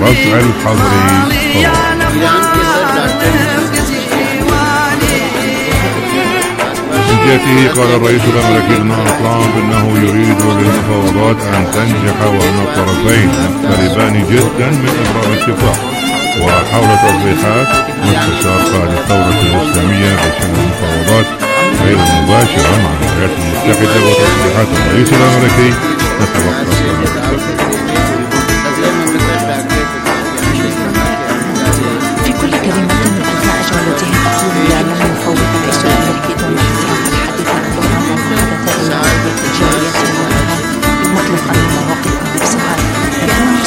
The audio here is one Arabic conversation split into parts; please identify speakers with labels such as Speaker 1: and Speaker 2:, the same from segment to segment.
Speaker 1: رفع الحظر من جهته قال الرئيس الأمريكي دونالد ترامب إنه يريد للمفاوضات أن تنجح وأن الطرفين مقتربان جدا من إبرام اتفاق. وحول توضيحات مستشار قائد الثورة الإسلامية بشأن المفاوضات غير المباشرة مع الولايات المتحدة وتصريحات الرئيس الأمريكي نتوقف.
Speaker 2: في كل كلمة أثناء جولته التقليدية أعلن المفوض الرئيس الأمريكي دونالد ترامب الحديث عن إبرام ما حدث إلى التجارية والإرهاب المطلق أن المواقف نفسها بأنه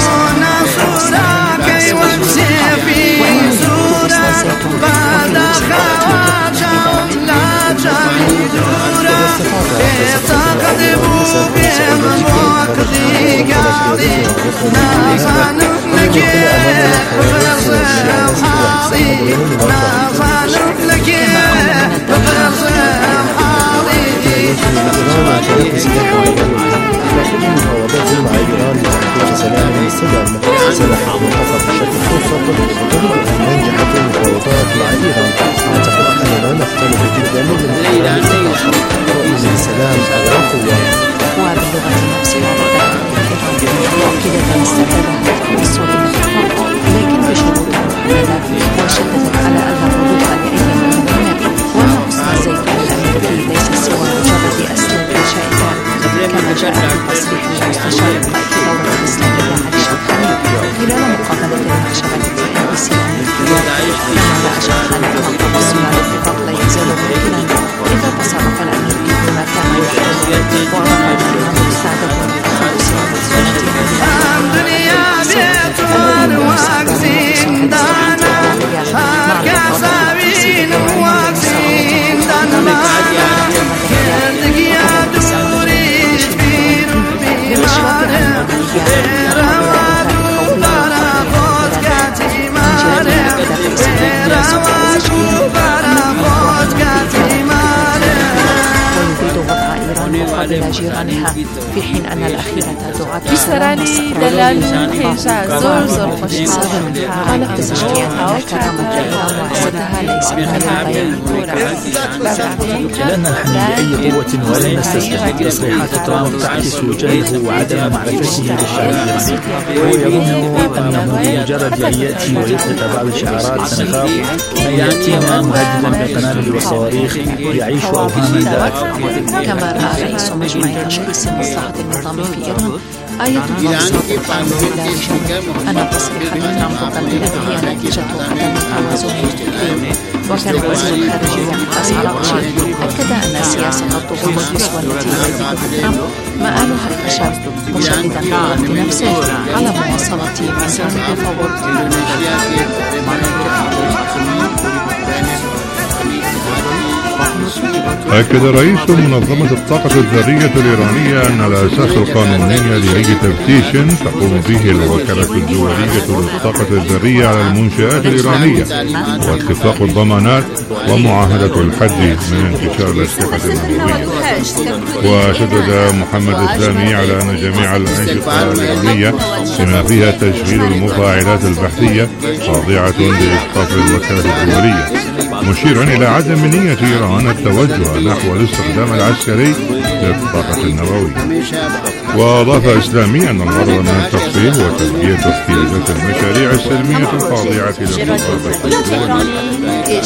Speaker 2: إلى جيرانها في حين أن الأخيرة دعت
Speaker 3: بیسرانی دلال هیچ زور خوشحال
Speaker 2: قالت تزكية أن كرامة الإمام وعزتها ليس
Speaker 4: لأن نحن بأي قوة ولن نستسلم. تصريحات ترامب تعكس جهله وعدم معرفته بالشعب الإيراني. هو يظن أنه بمجرد أن يأتي ويطلق بعض الشعارات سنخاف أن يأتينا مهددا بقنابل وصواريخ يعيش أوهاما لا أكثر.
Speaker 2: كما رأى رئيس مجمع تشخيص مصلحة النظام في إيران آية الله أن تصريحات ترامب التي هي نتيجة عدم التوازن الفكري. وكان وزير الخارجية عباس عراقشي أكد أن سياسة الضغوط القصوى التي يريدها ترامب مآلها الفشل، مشددا في نفسه على مواصلة مسار التفاوض.
Speaker 1: أكد رئيس منظمة الطاقة الذرية الإيرانية أن الأساس القانوني لأي تفتيش تقوم به الوكالة الدولية للطاقة الذرية على المنشآت الإيرانية واتفاق الضمانات ومعاهدة الحد من انتشار الأسلحة النووية. وشدد محمد السامي على أن جميع الأنشطة الإيرانية بما فيها تشغيل المفاعلات البحثية خاضعة لإسقاط الوكالة الدولية، مشيرا إلى عدم نية إيران التوجه نحو الاستخدام العسكري للطاقة النووية. وأضاف إسلامي أن الغرض من التفصيل هو تلبية احتياجات المشاريع السلمية الخاضعة للمطالبة الدولية.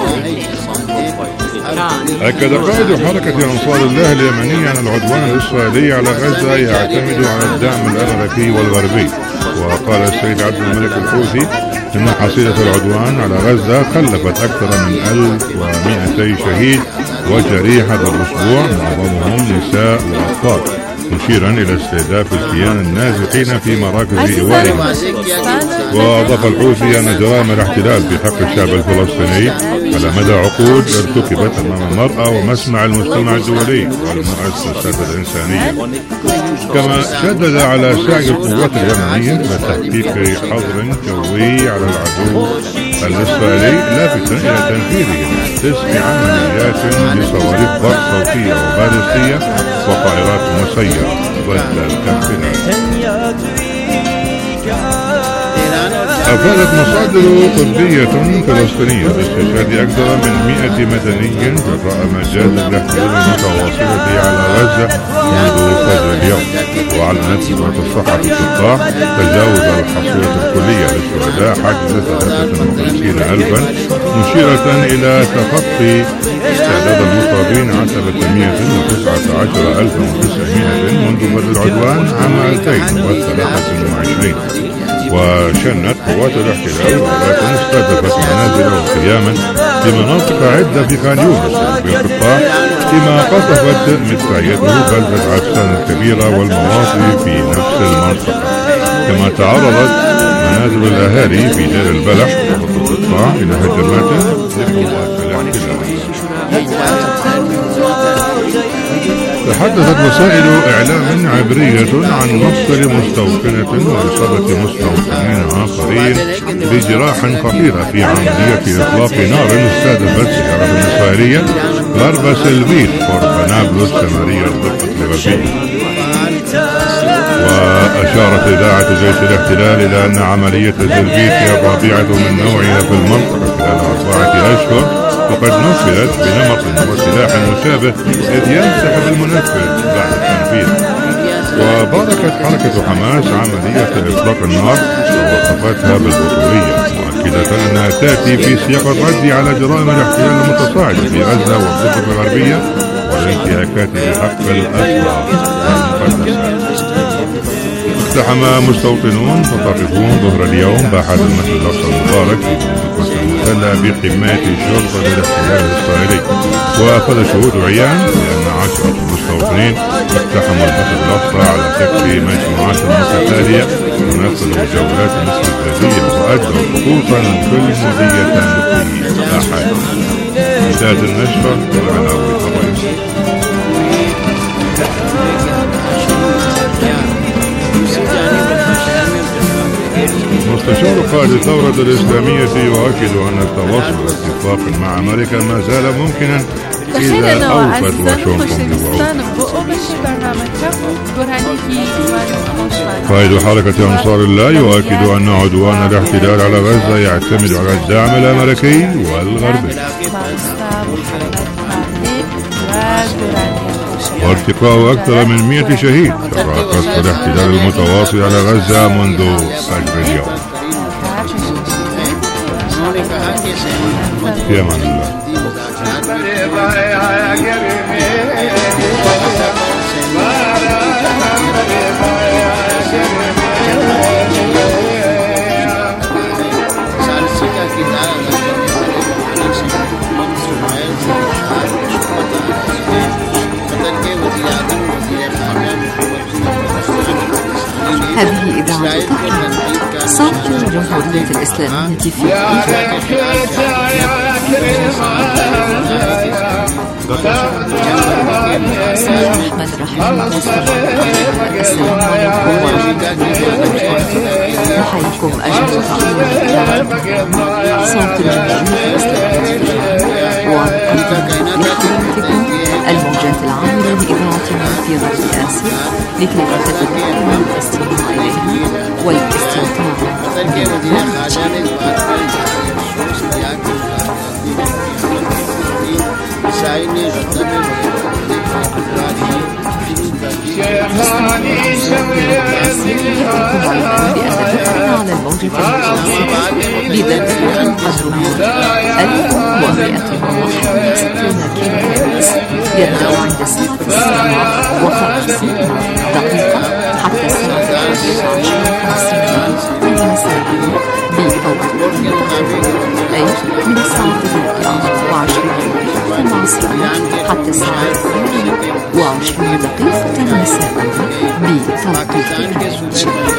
Speaker 1: أكد قائد حركة أنصار الله اليمنية أن العدوان الإسرائيلي على غزة يعتمد على الدعم الأمريكي والغربي. وقال السيد عبد الملك الحوثي إن حصيلة العدوان على غزة خلفت أكثر من 1200 شهيد وجريح هذا الأسبوع معظمهم نساء وأطفال، مشيرا إلى استهداف الكيان النازحين في مراكز إيوائهم. وأضاف الحوثي أن جرائم الاحتلال في حق الشعب الفلسطيني على مدى عقود ارتكبت أمام المرأة ومسمع المجتمع الدولي والمؤسسات الإنسانية. كما شدد على سعي القوات اليمنية لتحقيق حظر جوي على العدو الإسرائيلي، لافتا إلى تنفيذهم 9 عمليات لصواريخ برق صوتية وبالستية وطائرات مسيرة ضد الكامبينات. أفادت مصادر طبية فلسطينية باستشهاد أكثر من 100 مدني جراء مجازر الاحتلال المتواصلة على غزة منذ فجر اليوم. وأعلنت وزارة الصحة في القطاع تجاوز الحصيلة الكلية للشهداء حجز 53,000، مشيرة إلى تخطي تعداد المصابين عتبة 119,900 منذ بدء العدوان عام 2023. وشنت قوات الاحتلال غارات استهدفت منازل وخياما في مناطق عدة في خان يونس في القطاع، فيما قصفت مدفعيته بلدة عسان الكبيرة والمواطن في نفس المنطقة. كما تعرضت منازل الأهالي في دير البلح وسط القطاع إلى هجمات لقوات الاحتلال. تحدثت وسائل إعلام عبرية عن مقتل مستوطنة وإصابة مستوطنين آخرين بجراح خطيرة في عملية إطلاق نار استهدفت سيارة إسرائيلية غرب سلبيت قرب نابلس شمالية الضفة الغربية. وأشارت إذاعة جيش الاحتلال إلى أن عملية سلبيت هي الرابعة من نوعها في المنطقة خلال 4 أشهر، وقد نفذت بنمط وسلاح مشابه إذ ينسحب المنفذ بعد التنفيذ. وباركت حركة حماس عملية إطلاق النار ووصفتها بالبطولية، مؤكدة أنها تأتي في سياق الرد على جرائم الاحتلال المتصاعدة في غزة والضفة الغربية والانتهاكات بحق الأسرى والمقدسات. اقتحم مستوطنون متطرفون ظهر اليوم باحة المسجد الأقصى المبارك في منطقة المسلة بحماية شرطة الاحتلال الإسرائيلي. وأخذ شهود عيان بأن 10 مستوطنين اقتحموا المسجد الأقصى على شكل مجموعات متتالية ونفذوا جولات استفزازية وأدوا سقوطا كلمودية في باحة. انتهت النشرة وعلى مستشار قائد الثورة الإسلامية يؤكد أن التواصل والاتفاق مع أمريكا ما زال ممكنا إذا أوفت واشنطن قائد حركة أنصار الله يؤكد أن عدوان الاحتلال على غزة يعتمد على الدعم الأمريكي والغربي. وارتقاء أكثر من 100 شهيد جراء قصف الاحتلال المتواصل على غزة منذ فجر اليوم. في أمان الله.
Speaker 2: هذه إذاعة طهران صوت الجمهورية الإسلامية في إيران. بسم الله الرحمن الرحيم. السلام عليكم ورحمة الله وبركاته. نحييكم أجمل صوت الجمهورية الإسلامية في إيران ويحترمكم الموجات العاملة لإذاعتنا في غرب آسيا لكي تتذكروا الاستماع إليها والاستمتاع على الموجة المتوسطة بدرجة قدرها 1161 كيلو هرتز، يبدأ عند الساعة 7:50 دقيقة حتى الساعة 11:50 مساء بتوقيت المنطقة، أي من الساعة 3:20 مساء حتى الساعة 8:20 مساء بتوقيت الجريتش.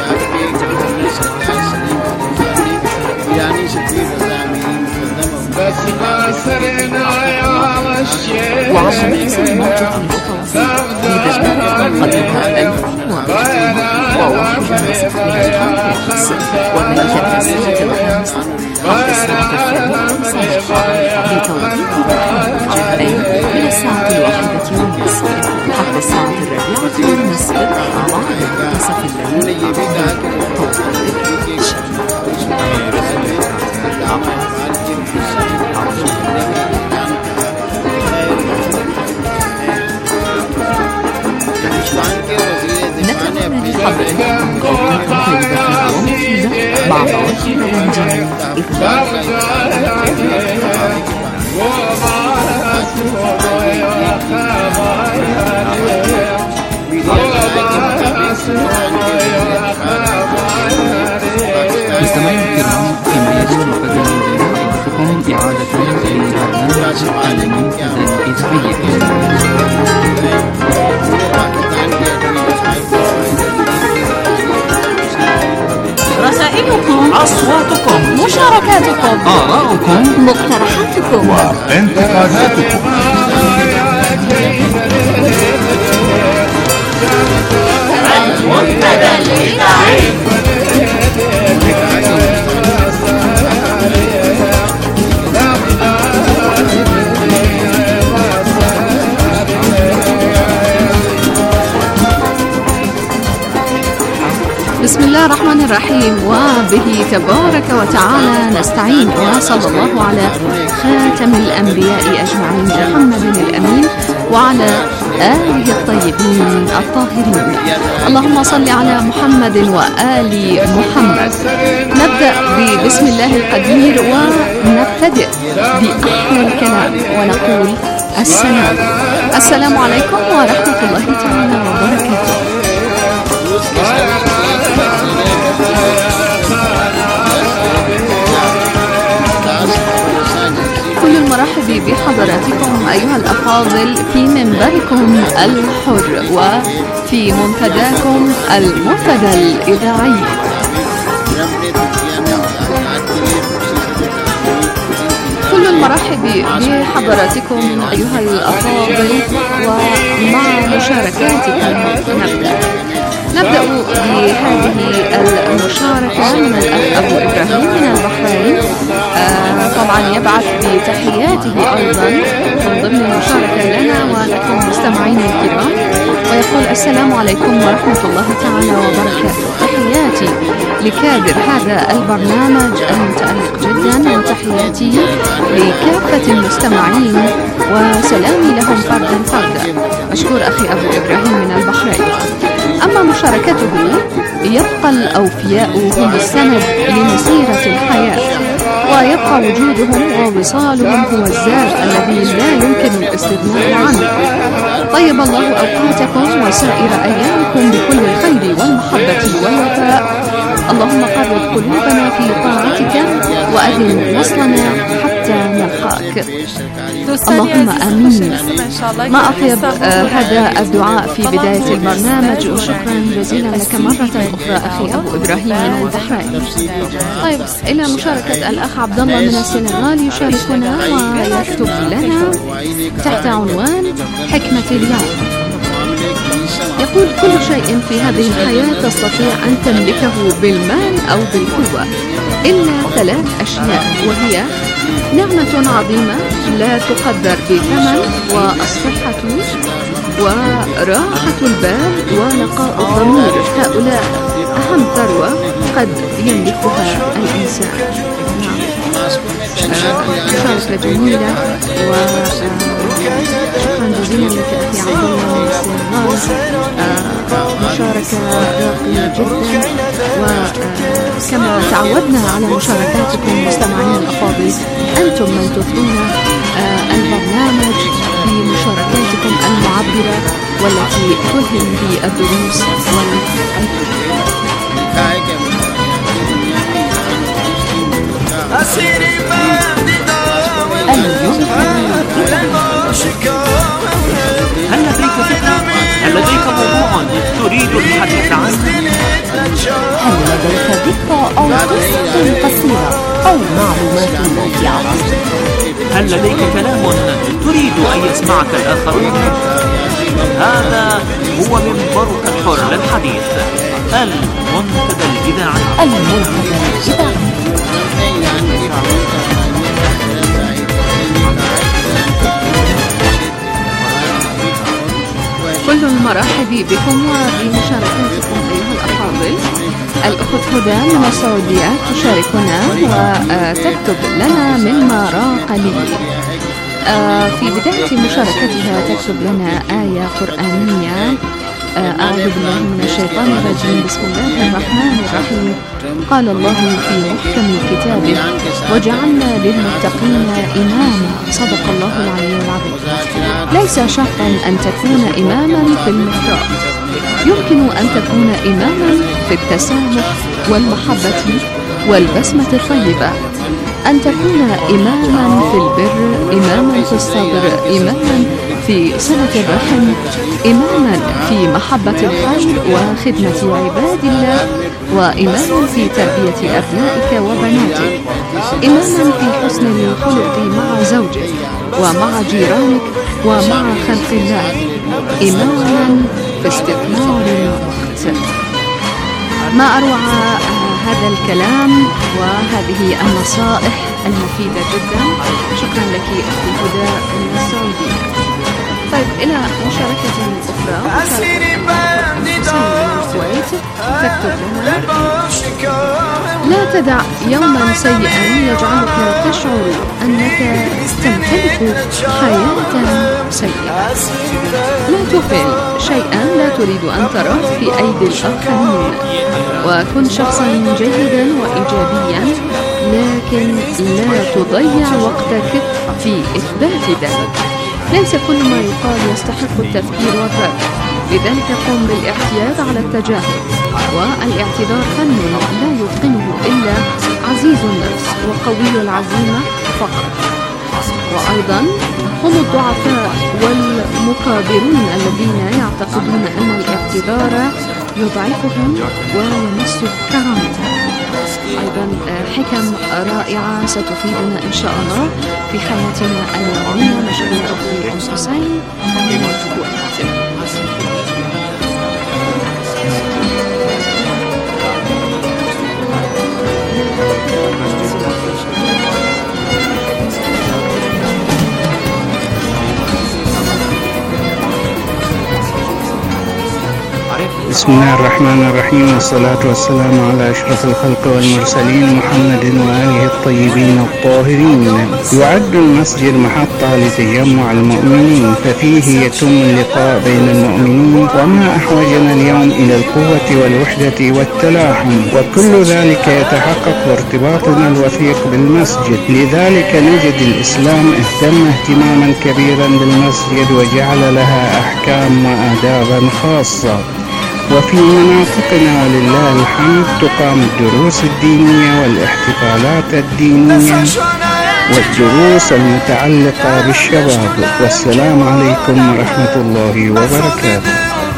Speaker 2: وعلى نفس الموجة المتوسطة بدرجة قدرها 1161 هرتز، وذلك من الساعة 5 حتى الساعة 8:00 بتوقيت الجريتش، أي من الساعة 1:30 حتى الساعة 4:30 بعد منتصف الليل بتوقيت الجريتش. مع فواكه غنجين
Speaker 5: مستمعينا الكرام، فيما يلي وقد نستضيفكم إعادة لبرنامج المنتدى الإذاعي.
Speaker 2: رسائلكم،
Speaker 3: أصواتكم،
Speaker 2: مشاركاتكم،
Speaker 3: آراؤكم،
Speaker 2: مقترحاتكم
Speaker 1: وانتقاداتكم.
Speaker 2: المنتدى الإذاعي.
Speaker 3: بسم الله الرحمن الرحيم، وبه تبارك وتعالى نستعين، وصلى الله على خاتم الأنبياء أجمعين محمد الأمين وعلى آله الطيبين الطاهرين. اللهم صل على محمد وآل محمد. نبدأ بسم الله القدير ونبتدئ بأحلى الكلام ونقول السلام عليكم ورحمة الله تعالى وبركاته. كل المرحب بحضراتكم أيها الأفاضل في منبركم الحر وفي منتداكم المنتدى الإذاعي. كل المرحب بحضراتكم أيها الأفاضل ومع مشاركاتكم نبدأ بهذه المشاركة من الأخ أبو إبراهيم من البحرين. طبعا يبعث بتحياته أيضا من ضمن المشاركة لنا ولكم مستمعين الكرام، ويقول السلام عليكم ورحمة الله تعالى وبركاته. تحياتي لكادر هذا البرنامج المتألق جدا، وتحياتي لكافة المستمعين وسلامي لهم فردا فردا. مشكور أخي أبو إبراهيم من البحرين. أما مشاركته، يبقى الأوفياء هم السند لمسيرة الحياة، ويبقى وجودهم ووصالهم هو الزاد الذي لا يمكن الاستغناء عنه. طيب الله أوقاتكم وسائر أيامكم بكل الخير والمحبة والوفاء. اللهم قرب قلوبنا في طاعتك وأدم وصلنا حتى نلقاك. اللهم آمين. ما أطيب هذا الدعاء في بداية البرنامج، وشكرا جزيلا لك مرة أخرى أخي أبو إبراهيم من البحرين. طيب إلى مشاركة الأخ عبد الله من السنغال، يشاركنا ويكتب لنا تحت عنوان حكمة اليوم. يقول كل شيء في هذه الحياة تستطيع أن تملكه بالمال أو بالقوة إلا 3 أشياء، وهي نعمة عظيمة لا تقدر بثمن، والصحة وراحة البال ونقاء الضمير. هؤلاء أهم ثروة قد يملكها الإنسان. مشاركة جميلة، وشكرا جزيلا لك أخي عبد الله من السنغال. مشاركة راقية جدا، وكما تعودنا على مشاركاتكم مستمعين الأفاضل، أنتم من تثرون البرنامج بمشاركاتكم المعبرة والتي تلهم بالدروس
Speaker 6: هل لديك فكرة؟ هل لديك موضوع تريد الحديث عنه؟
Speaker 2: هل لديك ذكرى أو قصة قصيرة أو معلومات ممتعة؟
Speaker 6: هل لديك كلام تريد أن يسمعك الآخرون؟ هذا هو منبرك الحر للحديث، المنتدى الإذاعي.
Speaker 2: المنتدى الإذاعي.
Speaker 3: كل المرحب بكم وبمشاركاتكم أيها الأفاضل. الأخت هدى من السعودية تشاركنا وتكتب لنا مما راق لي. في بداية مشاركتها تكتب لنا آية قرآنية أعوذ بالله من الشيطان الرجيم. بسم الله الرحمن الرحيم. قال الله في محكم كتابه: وجعلنا للمتقين إماما. صدق الله العلي العظيم. ليس شرطا أن تكون إماما في المحراب، يمكن أن تكون إماما في التسامح والمحبة والبسمة الطيبة، أن تكون إماما في البر، إماما في الصبر، إماما في صلة الرحم، إماما في محبة الخير وخدمة عباد الله، وإماما في تربية أبنائك وبناتك، إماما في حسن الخلق مع زوجك ومع جيرانك ومع خلق الله، إماما في استثمار الوقت. ما أروع هذا الكلام وهذه النصائح المفيدة جدا. شكرا لك أختي هدى من السعودية. طيب، إلى مشاركة أخرى. تكتب لنا: لا تدع يوما سيئا يجعلك تشعر أنك تمتلك حياة سيئة. لا تهمل شيئا لا تريد أن تراه في أيدي الآخرين، وكن شخصا جيدا وإيجابيا، لكن لا تضيع وقتك في إثبات ذلك. ليس كل ما يقال يستحق التفكير والرد، لذلك قم بالاعتياد على التجاهل. والاعتذار فن لا يتقنه إلا عزيز النفس وقوي العزيمة فقط. وأيضا هم الضعفاء والمكابرون الذين يعتقدون أن الاعتذار يضعفهم ويمس كرامتهم. أيضا حكم رائعة ستفيدنا إن شاء الله في حياتنا اليومية. مشغولة أختي أم حسين.
Speaker 7: بسم الله الرحمن الرحيم، والصلاة والسلام على أشرف الخلق والمرسلين محمد وآله الطيبين الطاهرين. يعد المسجد محطة لتجمع المؤمنين، ففيه يتم اللقاء بين المؤمنين، وما أحوجنا اليوم إلى القوة والوحدة والتلاحم، وكل ذلك يتحقق بارتباطنا الوثيق بالمسجد. لذلك نجد الإسلام اهتم اهتماما كبيرا بالمسجد وجعل لها أحكام وآدابا خاصة. وفي مناطقنا ولله الحمد تقام الدروس الدينية والاحتفالات الدينية والدروس المتعلقة بالشباب. والسلام عليكم ورحمة الله وبركاته.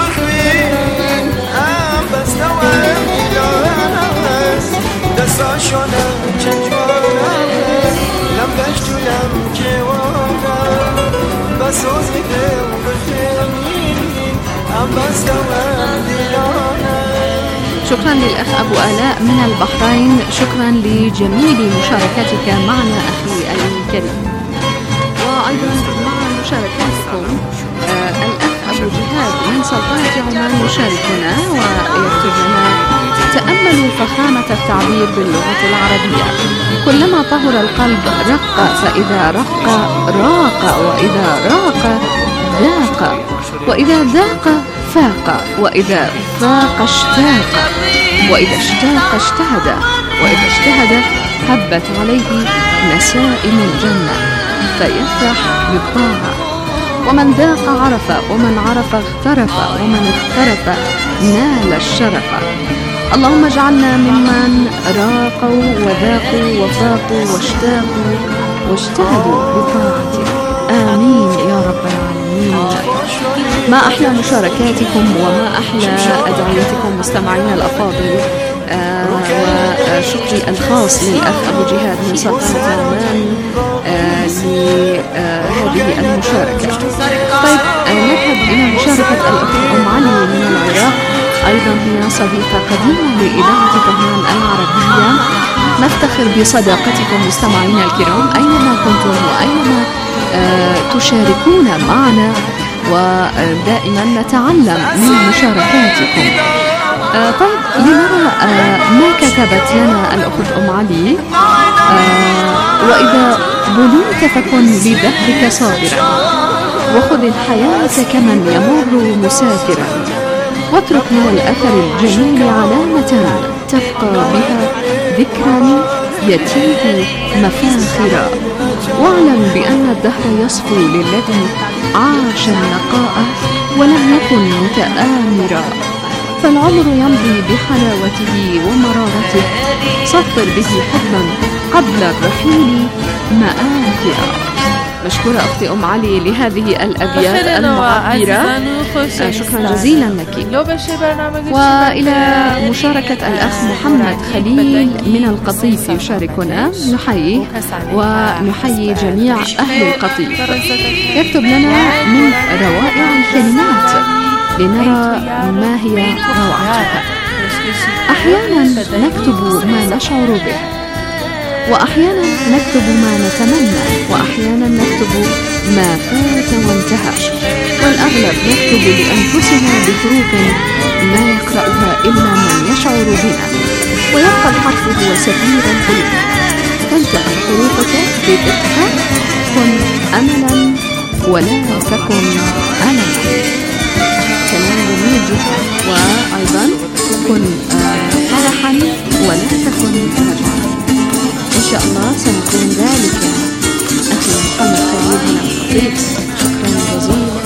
Speaker 3: شكرا للأخ أبو آلاء من البحرين. شكرا لجميل مشاركتك معنا أخي الكريم. وأيضا مع مشاركاتكم الأخ أبو جهاد من سلطنة عمان يشاركنا ويكتب لنا: تأملوا فخامة التعبير باللغة العربية. كلما طهر القلب رق، فإذا رق راق، وإذا راق ذاق، وإذا ذاق فاق، وإذا فاق اشتاق، وإذا اشتاق اجتهد، وإذا اجتهد هبت عليه نسائم الجنة فيفرح بالطاعة. ومن ذاق عرف، ومن عرف اغترف، ومن اغترف نال الشرف. اللهم اجعلنا ممن راقوا وذاقوا وفاقوا واشتاقوا واجتهدوا بطاعتك. آمين يا رب العالمين. ما أحلى مشاركاتكم وما أحلى أدعيتكم مستمعينا الأفاضل. وشكري الخاص للأخ أبو جهاد من سلطنة عمان لهذه المشاركة. طيب، نذهب إلى مشاركة الأخت أم علي من العراق. أيضا هي صديقة قديمة لإذاعة طهران العربية. نفتخر بصداقتكم مستمعينا الكرام أينما كنتم وأينما تشاركون معنا، ودائما نتعلم من مشاركاتكم. طيب، لنرى ما كتبت لنا الأخت أم علي. وإذا بلوت فكن بدهرك صابرا، وخذ الحياة كمن يمر مسافرا، واترك من الأثر الجميل علامة تبقى بها ذكرا يتيه مفاخرا. واعلم بأن الدهر يصفو للذي عاش النقاء ولم يكن متآمرا، فالعمر يمضي بحلاوته ومرارته، سطر به حبا قبل الرحيل مآثرا. مشكورة أختي أم علي لهذه الأبيات المعبرة، شكرا جزيلا لك. وإلى مشاركة الأخ محمد خليل من القطيف يشاركنا، نحييه ونحيي جميع أهل القطيف. يكتب لنا من روائع الكلمات لنرى ما هي روعتها. أحيانا نكتب ما نشعر به، وأحيانا نكتب ما نتمنى، وأحيانا نكتب ما فات وانتهى، والأغلب نكتب لأنفسنا بحروف لا يقرأها إلا من يشعر بنا، ويبقى الحرف هو سفير القلوب. تنتهي حروفك بدقة: كن أملا ولا تكن أملا. كلام جميل جدا. وأيضا كن فرحا ولا تكن رجعا. إن شاء الله سنكون ذلك أخي محمد خليل من القطيف. شكرا جزيلا.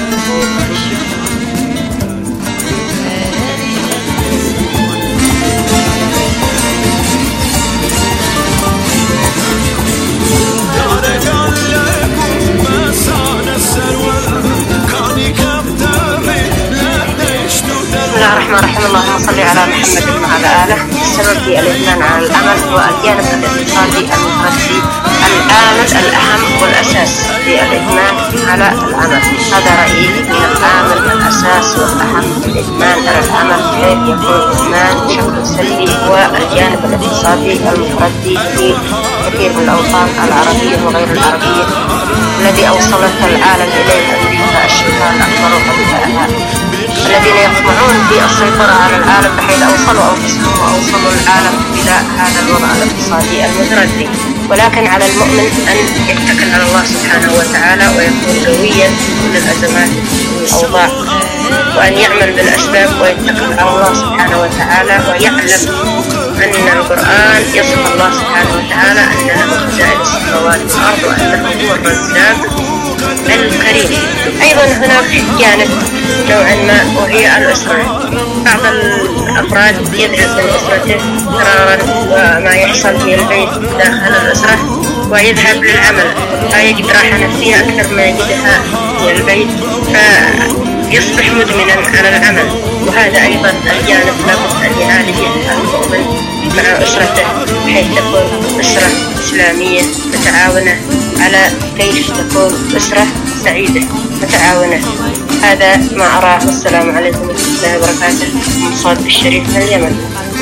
Speaker 8: بسم الله الرحمن الرحيم. اللهم صل على محمد وعلى آله. السبب في الإدمان على العمل هو الجانب الاقتصادي المترتب العامل الأهم والأساس في الإدمان على العمل. هذا رأيي من العامل الأساس والأهم في الإدمان على العمل، حيث يكون الإدمان بشكل سلبي هو الجانب الاقتصادي المترتب في كثير من الأوطان العربية وغير العربية الذي أوصلت العالم إليه أمريكا الشركة الأكبر وحلفائها الذين يطمعون في السيطرة على العالم، بحيث أوصلوا العالم إلى هذا الوضع الاقتصادي المتردي. ولكن على المؤمن أن يتكل على الله سبحانه وتعالى ويكون قويا في الأزمات والأوضاع، وأن يعمل بالأسباب ويتكل على الله سبحانه وتعالى، ويعلم أن القرآن يصف الله سبحانه وتعالى أن له خزائن السماوات والأرض وأنه هو الرزاق الكريم. أيضا هناك جانب نوعا ما وهي الأسرة. بعض الأفراد يذهب من أسرته فرارا وما يحصل في البيت داخل الأسرة ويذهب للعمل، فيجد راحة نفسية أكثر ما يجدها في البيت، فيصبح مدمنا على العمل. وهذا أيضا الجانب لابد أن يعالجه المؤمن مع أسرته، بحيث تكون أسرة إسلامية متعاونة على كيف تكون أسرة سعيدة متعاونة. هذا ما أراه. والسلام عليكم ورحمة الله وبركاته. من صادق الشريف من اليمن.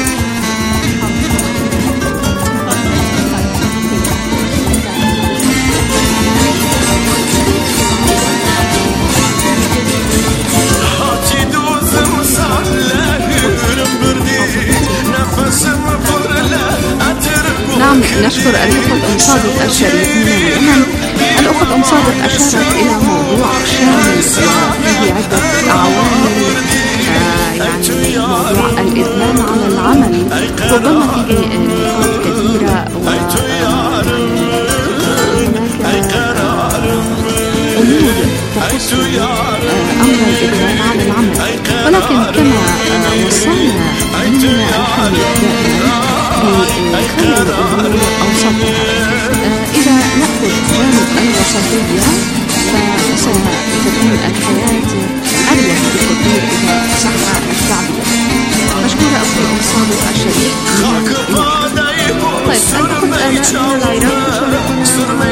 Speaker 3: نعم، نشكر الأخت أم صادق الشريف من اليمن. الأخت أم صادق أشارت إلى موضوع شامل وفيه عدة عوامل، يعني موضوع الإدمان على العمل ربما فيه نقاط كثيرة، وهناك أمور تخص أمر الإدمان على العمل، ولكن كما وصلنا ديننا الحنيف دائما بخير الأمور أوسطها. إذا نأخذ جانب الوسطية فستكون الحياة أريح بكثير إذا صح التعبير. مشكورة أخي أم صادق الشريف من الإمارات. طيب، الأخت آلاء من العراق تشاركنا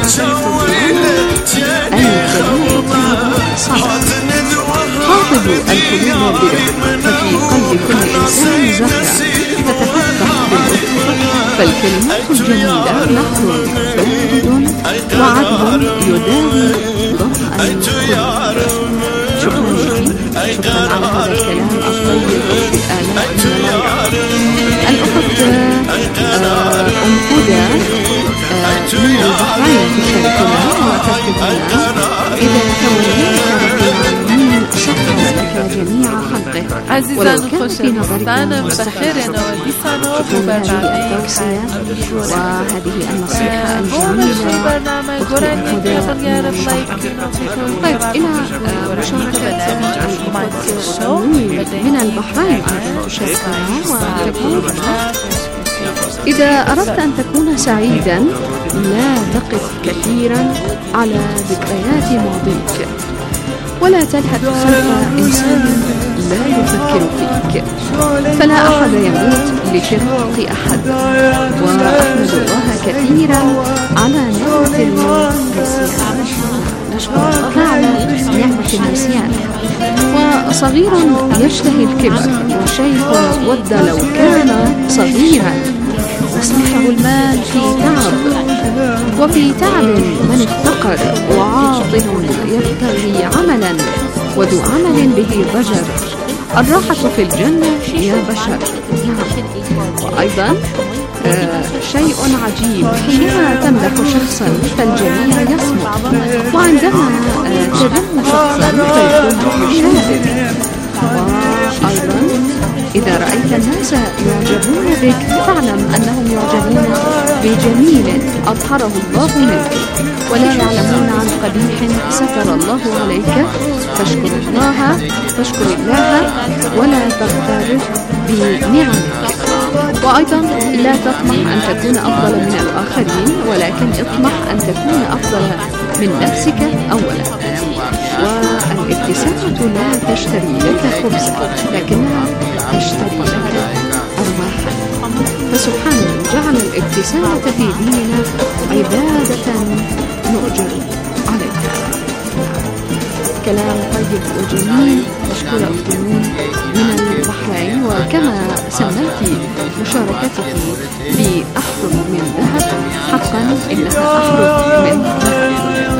Speaker 3: حافظوا القلوب برفق، ففي قلب كل إنسان زهرة تتفتح باللطف، فالكلمات الجميلة نهر بارد وعذب يداوي ضوء الخلق. شكرا لك، شكرا على هذا الكلام الطيب أختي آلاء من العراق. الأخت أم هدى من البحرين تشاركنا وتكتب لنا: إذا توليت رب العالمين سخر لك جميع خلقه ولو كان في نظركم مستحيل. شكرا لهذه التوصية وهذه النصيحة الجميلة أختي الهدى من الشرق. طيب إلى مشاركة الأخوة من البحرين أشاركها وتقول: إذا أردت أن تكون سعيدا لا تقف كثيرا على ذكريات ماضيك، ولا تلهث خلف إنسان لا يفكر فيك، فلا أحد يموت لفراق أحد. وأحمد الله كثيرا على نعمة النسيان، نشكر الله على نعمة النسيان. وصغير يشتهي الكبر، وشيخ ود لو كان صغيرا، يصلحه المال في تعب، وفي تعب من افتقر، وعاطل يبتغي عملا، وذو عمل به ضجر. الراحة في الجنة يا بشر. وأيضا شيء عجيب حينما تمدح شخصا فالجميع يصمت، وعندما تذم شخصا فالكل يشاهد. وأيضا إذا رأيت الناس يعجبون بك فاعلم أنهم يعجبون بجميل أظهره الله منك، ولا يعلمون عن قبيح ستر الله عليك. فاشكر الله ولا تغتر بنعمك. وأيضا لا تطمح أن تكون أفضل من الآخرين، ولكن اطمح أن تكون أفضل من نفسك أولا. والابتسامة لا تشتري لك خبزا، لكنها تشتري لك أرواحا. فسبحان من جعل الابتسامة في ديننا عبادة نؤجر عليها. كلام طيب وجميل. مشكورة أختنون من البحرين. وكما سميت مشاركتك بأحرف من ذهب، حقا إنها أحرف من ذهب.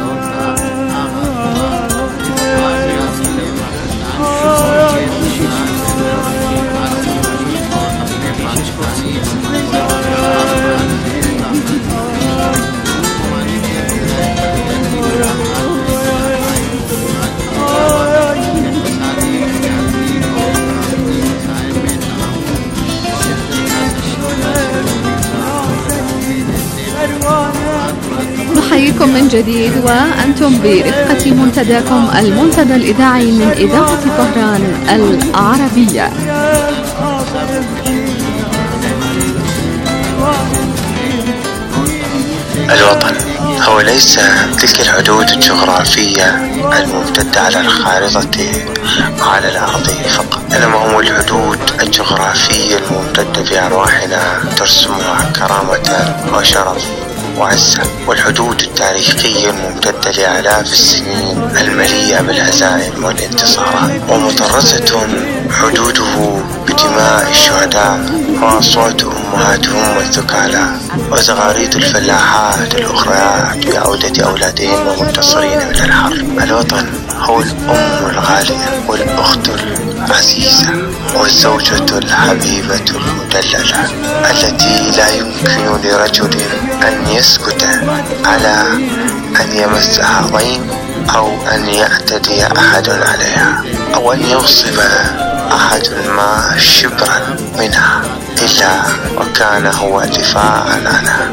Speaker 3: نحييكم من جديد وأنتم برفقة منتداكم المنتدى الإذاعي من إذاعة طهران العربية.
Speaker 9: الوطن هو ليس تلك الحدود الجغرافية الممتدة على الخارطة على الأرض فقط، إنما هو الحدود الجغرافية الممتدة بأرواحنا ترسمها كرامة وشرف وعزة، والحدود التاريخية الممتدة لآلاف السنين المليئة بالهزائم والانتصارات، ومطرزة حدوده بدماء الشهداء وأصوات أمهاتهم والثكالى وزغاريد الفلاحات الأخريات بعودة أولادهم ومنتصرين من الحرب. الوطن هو الأم الغالية والأخت العزيزة والزوجة الحبيبة المدللة التي لا يمكن لرجل أن يسكت على أن يمسها ضيم أو أن يعتدي أحد عليها أو أن يغصب أحد ما شبرا منها إلا وكان هو دفاعا عنها.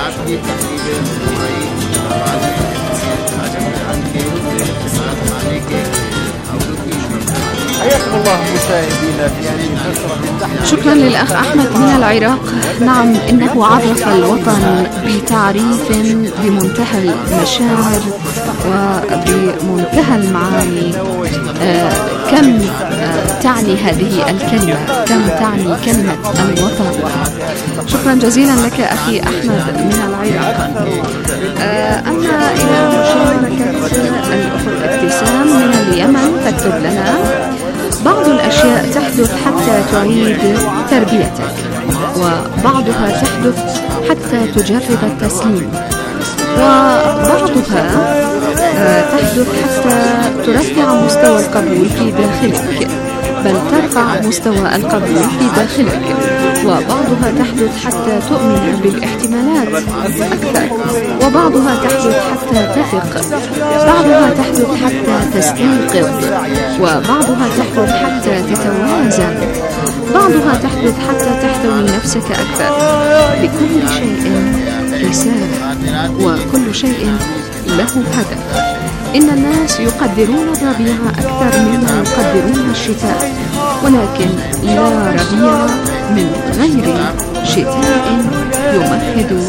Speaker 10: حياكم الله مشاهدينا في هذه الفترة من
Speaker 3: شكرا للأخ أحمد من العراق. نعم، إنه عرف الوطن بتعريف بمنتهى المشاعر وبمنتهى المعاني. كم تعني هذه الكلمة، كم تعني كلمة الوطن. شكرا جزيلا لك أخي أحمد من العراق. أما إلى مشاركة الأخت ابتسام من اليمن تكتب لنا: بعض الأشياء تحدث حتى تعيد تربيتك، وبعضها تحدث حتى تجرب التسليم، وبعضها تحدث حتى ترفع مستوى القبول في داخلك، بل ترفع مستوى القبول في داخلك، وبعضها تحدث حتى تؤمن بالاحتمالات أكثر، وبعضها تحدث حتى تثق، بعضها تحدث حتى تستيقظ، وبعضها تحدث حتى تتوازن، بعضها تحدث حتى تحتوي نفسك أكثر. لكل شيء رسالة، وكل شيء له هدف. إن الناس يقدرون الربيع أكثر مما يقدرون الشتاء، ولكن لا ربيع من غير شتاء يمهد.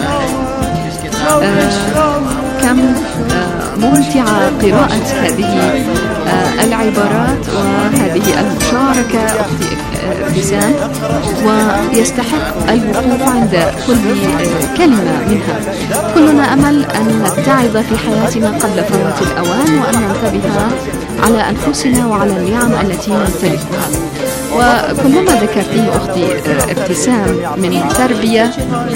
Speaker 3: كم ممتعة قراءة هذه العبارات وهذه المشاركة أختي ابتسام، ويستحق الوقوف عند كل كلمة منها. كلنا أمل أن نتعظ في حياتنا قبل فوات الأوان، وأن ننتبه على أنفسنا وعلى النعم التي نمتلكها. وكلما ذكرتيه أختي ابتسام من تربية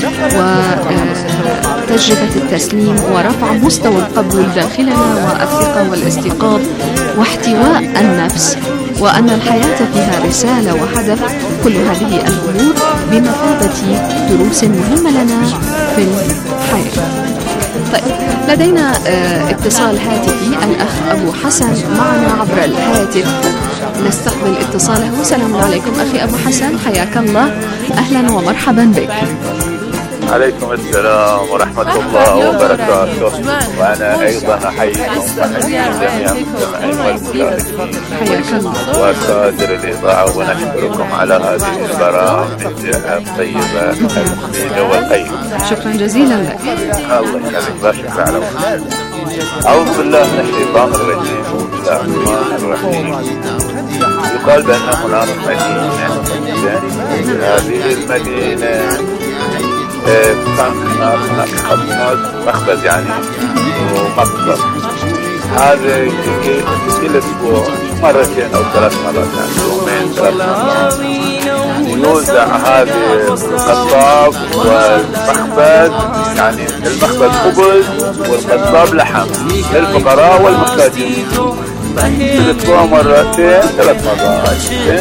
Speaker 3: وتجربة التسليم ورفع مستوى القبول داخلنا والثقة والاستيقاظ واحتواء النفس، وأن الحياة فيها رسالة وهدف، كل هذه الأمور بمثابة دروس مهمة لنا في الحياة. طيب، لدينا اتصال هاتفي، الأخ أبو حسن معنا عبر الهاتف، نستقبل اتصاله. السلام عليكم أخي أبو حسن، حياك الله، أهلا ومرحبا بك.
Speaker 11: عليكم السلام ورحمة الله وبركاته، وأنا أيضا أحييكم وأحيي جميع المستمعين والمشاركين وكادر الإذاعة، ونشكركم على هذه البرامج الطيبة المفيدة والقيمة.
Speaker 3: شكرا جزيلا لك.
Speaker 11: الله يخليك، لا شكر على وجهك. أعوذ بالله من الشيطان الرجيم، بسم الله الرحمن الرحيم. يقال بأن هناك مدينة، هذه المدينة كان هناك مخبز يعني ومقبض. هذا كل أسبوع مرتين أو 3 مرات، يعني يومين 3 مرات، ويوزع هذه القصاب والمخبز، يعني المخبز خبز والقصاب لحم للفقراء والمحتاجين. في الأسبوع مرتين 3 مرات.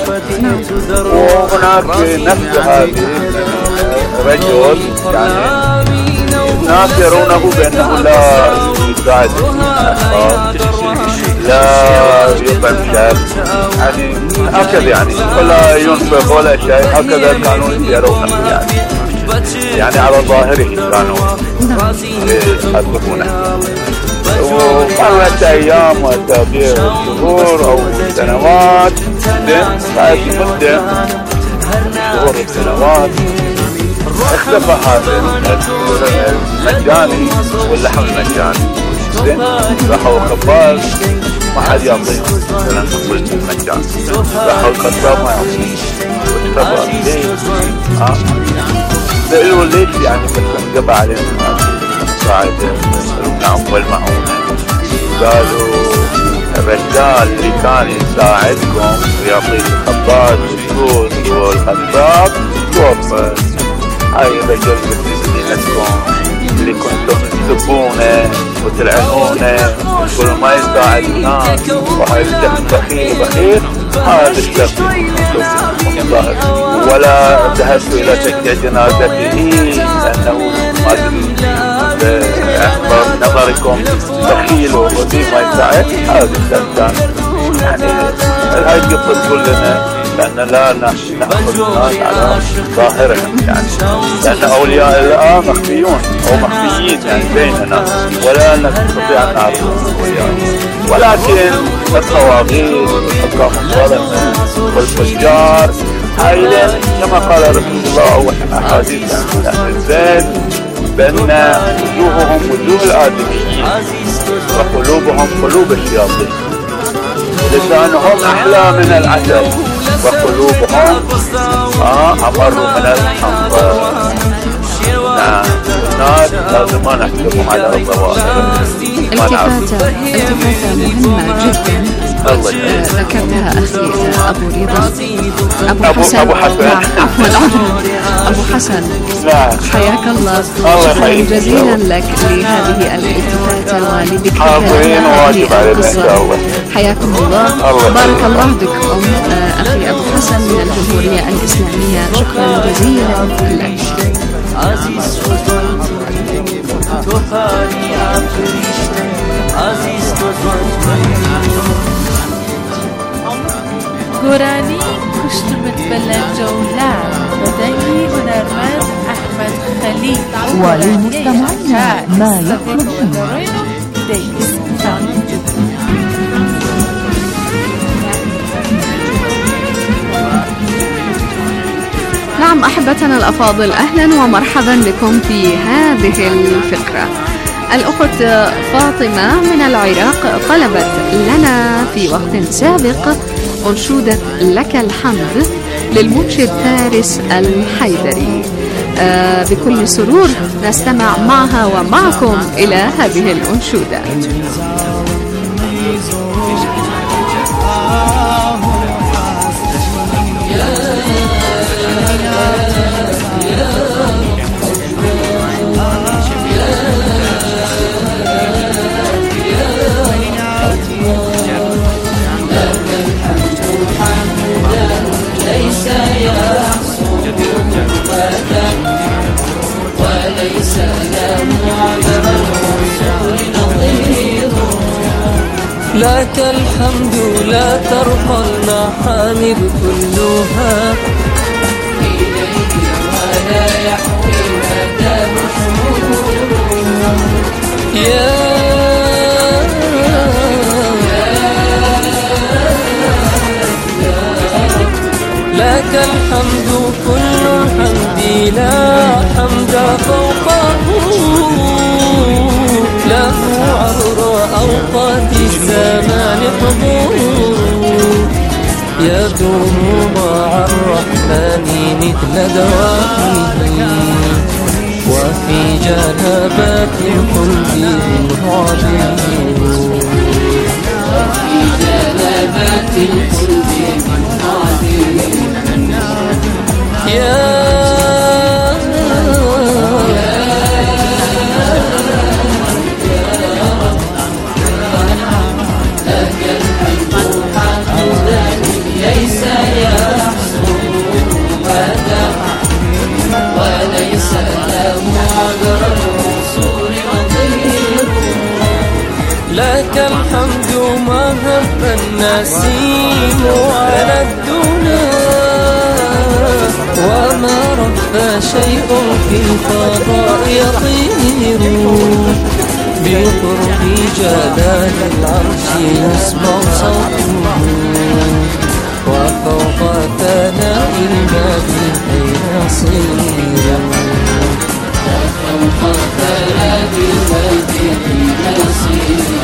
Speaker 11: وهناك نفس هذه رجل، يعني الناس يرونه بأنه لا يساعد الأشخاص، لا يطعم شاب، يعني هكذا، يعني ولا ينفق ولا شيء، هكذا كانوا يرونه، يعني على ظاهره كانوا يحسبونه. ومرت أيام وأسابيع وشهور أو سنوات، بعد مدة شهور وسنوات اختفى هذا المجاني واللحم المجاني. راحوا خباز ما حد يعطيهم مثلا خبز المجاني، راحوا القصاب ما يعطيهم، واختفى. ليش؟ سألوا ليش، يعني بس انقطع عليهم مساعدة والمعونة. قالوا الرجال اللي كان يساعدكم ويعطيك الخباز والفلوس والخباب توفى. هاي الرجل بسنينتكم اللي كنتم تسبونه وتلعنونه وكل ما يساعد الناس وهاي الشخص بخيل، هذا الشخص ظاهر. ولا ذهبت إلى تشييع جنازته لأنه ما نظركم بخيل وردي ما يساعد، هذا الشخص. يعني هاي قصة كلنا، لأن لا نأخذ الناس على ظاهرهم، يعني لأن أولياء الله مخفيون أو مخفيين يعني بيننا، ولا نستطيع أن نعرفهم أولياء. ولكن الطواغيت والحكام الظلمة والفجار هايلين كما قال رسول الله وأحاديث عن أهل البيت بأن وجوههم وجوه الآدميين وقلوبهم قلوب الشياطين، لسانهم أحلى من العسل وقلوبهم أمر من الحنظل. نعم، الناس لازم ما نحكمهم على الظواهر.
Speaker 3: التفاتة مهمة جدا ذكرتها أخي أبو حسن.
Speaker 11: أبو حسن.
Speaker 3: نعم، عفوا أبو حسن.
Speaker 11: نعم،
Speaker 3: حياك الله. شكرا جزيلا لك لهذه الالتفاتة ولذكرك هذه القصة. حياكم الله. بارك الله بكم أخي أبو حسن من الجمهورية الإسلامية. شكرا جزيلا لك.
Speaker 2: ورانی کشتمت بلنجولان بدنی هنرمند أحمد خليل
Speaker 12: وللمستمعين ما يطلبون.
Speaker 3: نعم أحبتنا الأفاضل، أهلا ومرحبا بكم في هذه الفقرة. الأخت فاطمة من العراق طلبت لنا في وقت سابق أنشودة لك الحمد للمنشد فارس الحيدري. بكل سرور نستمع معها ومعكم إلى هذه الأنشودة.
Speaker 13: وليس له على الرسول نظير. لك الحمد لا ترقى المحامد كلها إليك ولا يحوي مدى محمود. لك الحمد كل الحمد لا حمد فوقه له عبر أوقات الزمان حضور يدوم مع الرحمن مثل دوائه وفي جنبات القلب منهاجر وفي جنبات القلب منهاجر. ليس يحصل أبدا وليس له عبر الرسول نظير. لك الحمد ما هب النسيم على الدنا وما رب شيء في الفضاء يطير بقرب جلال العرش يسمع صوته وفوق ثناء المديح يصير وفوق ثناء المديح يصير.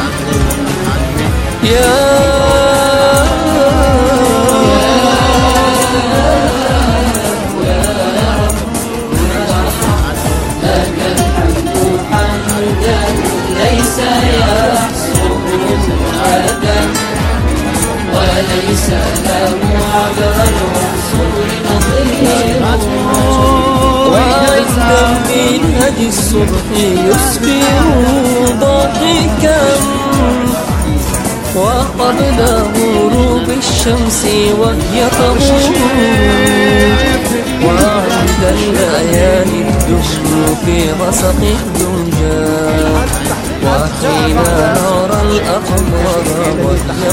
Speaker 13: ليس يحصل أبدا وليس له عبر الرسول نظير. وعند منهج الصبح يصبح ضاحكا وقبل غروب الشمس وهي تغور وعند الليالي الدهر في غسق الدجى وحين نرى الأقمار وهي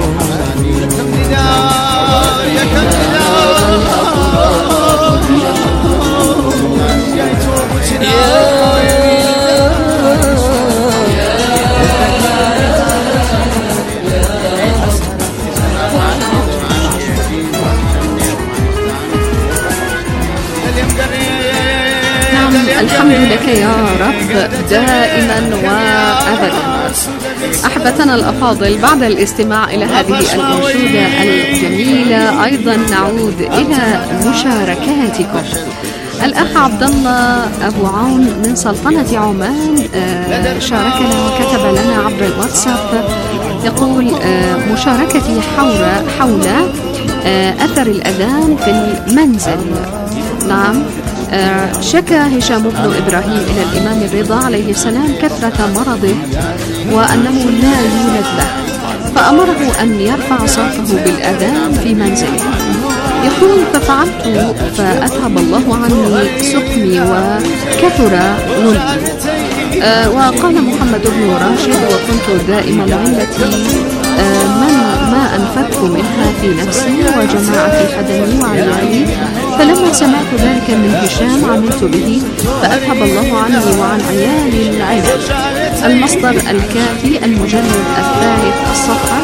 Speaker 3: الحمد لك يا رب دائما وأبدا. أحبتنا الأفاضل، بعد الاستماع إلى هذه الأنشودة الجميلة أيضا نعود إلى مشاركاتكم. الأخ عبد الله أبو عون من سلطنة عمان شاركنا وكتب لنا عبر الواتساب يقول: مشاركتي حول أثر الأذان في المنزل. نعم، شكى هشام بن إبراهيم إلى الإمام الرضا عليه السلام كثرة مرضه وأنه لا يولد له، فأمره أن يرفع صوته بالأذان في منزله. يقول: ففعلت فأذهب الله عني سقمي وكثر ولدي. وقال محمد بن راشد: وكنت دائما علتي ما أنفقت منها في نفسي وجماعة حدني وعيالي، فلما سمعت ذلك من هشام عملت به فأذهب الله عني وعن عيالي العلم. المصدر الكافي المجلد الثالث الصفحة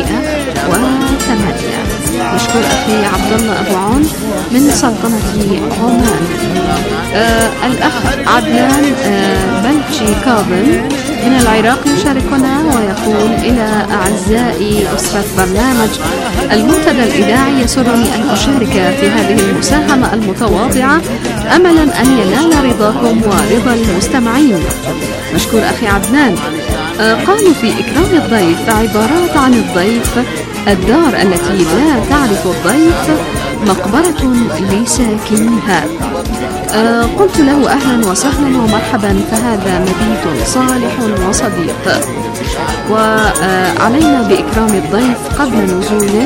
Speaker 3: 308. مشكور أخي عبد الله أبو عون من سلطنة عمان. الأخ عدنان بلشي كاظم من العراق يشاركنا ويقول: إلى أعزائي أسرة برنامج المنتدى الإذاعي، يسرني أن أشارك في هذه المساهمة المتواضعة أملا أن ينال رضاكم ورضا المستمعين. مشكور أخي عدنان. قالوا في إكرام الضيف عبارات عن الضيف: الدار التي لا تعرف الضيف مقبرة لساكنها. قلت له: أهلا وسهلا ومرحبا، فهذا مبيت صالح وصديق، وعلينا بإكرام الضيف قبل نزوله